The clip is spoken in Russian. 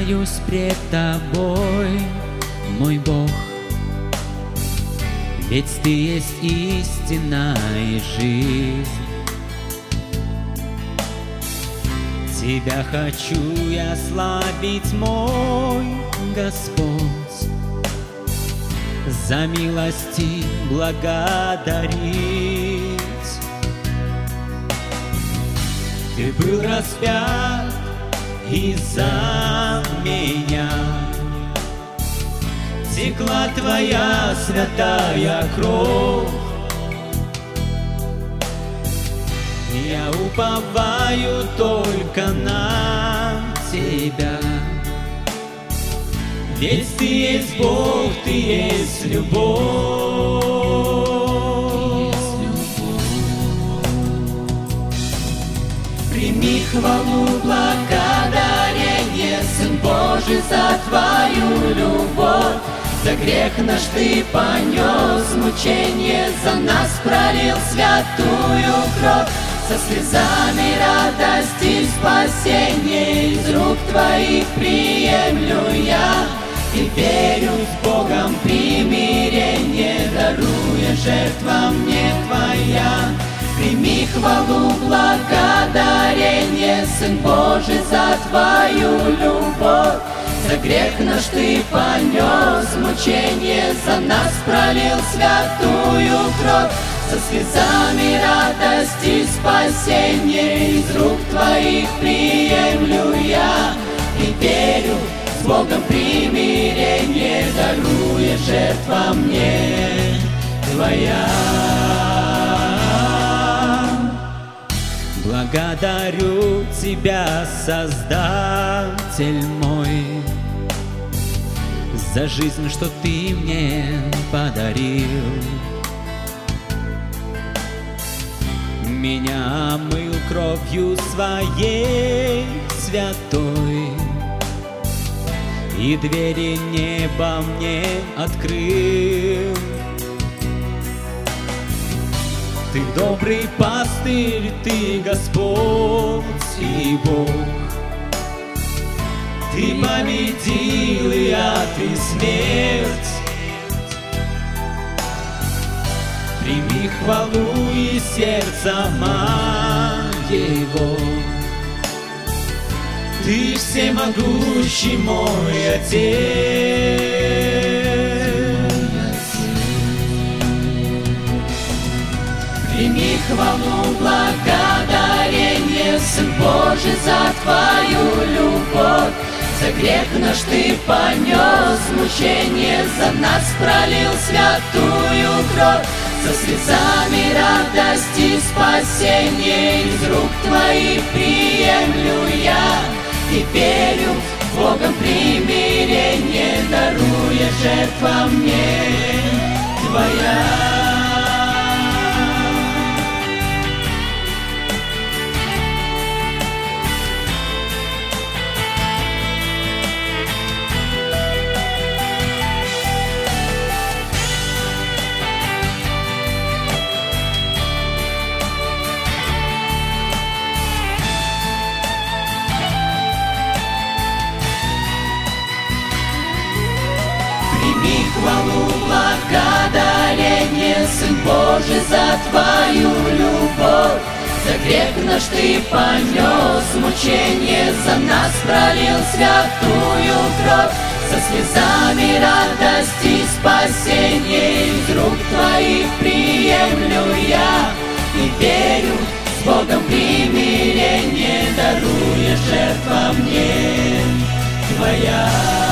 преклоняюсь пред Тобой, мой Бог, ведь Ты есть истина и жизнь. Тебя хочу я славить, мой Господь, за милости благодарить. Ты был распят из-за меня, текла Твоя святая кровь. Я уповаю только на Тебя, ведь Ты есть Бог, Ты есть любовь. Прими хвалу, благодарение, Сын Божий, за Твою любовь. За грех наш Ты понес мучение, за нас пролил святую кровь. Со слезами радости спасение из рук Твоих приемлю я. И верю с Богом примирение, даруя жертва мне Твоя. Прими хвалу, благодарение, Сын Божий, за Твою любовь. За грех наш Ты понес мучение, за нас пролил святую кровь. Со слезами радости спасение из рук Твоих приемлю я. И верю с Богом примирение, даруя жертва мне Твоя. Благодарю Тебя, Создатель мой, за жизнь, что Ты мне подарил. Меня омыл кровью Своей святой, и двери неба мне открыл. Ты добрый пастырь, Ты Господь и Бог. Ты победил и ад, и смерть. Прими хвалу и сердца моего. Ты всемогущий мой Отец. Прими хвалу, благодарение, Сын Божий, за Твою любовь. За грех наш Ты понес мучение, за нас пролил святую кровь. Со слезами радости спасение из рук Твоих приемлю я. И верю в Богом примирение, даруя жертва мне Твоя. Прими хвалу, благодарение, Сын Божий, за Твою любовь. За грех наш Ты понес мучение, за нас пролил святую кровь. Со слезами радости спасение из рук Твоих приемлю я. И верю с Богом примирение, даруя жертва мне Твоя.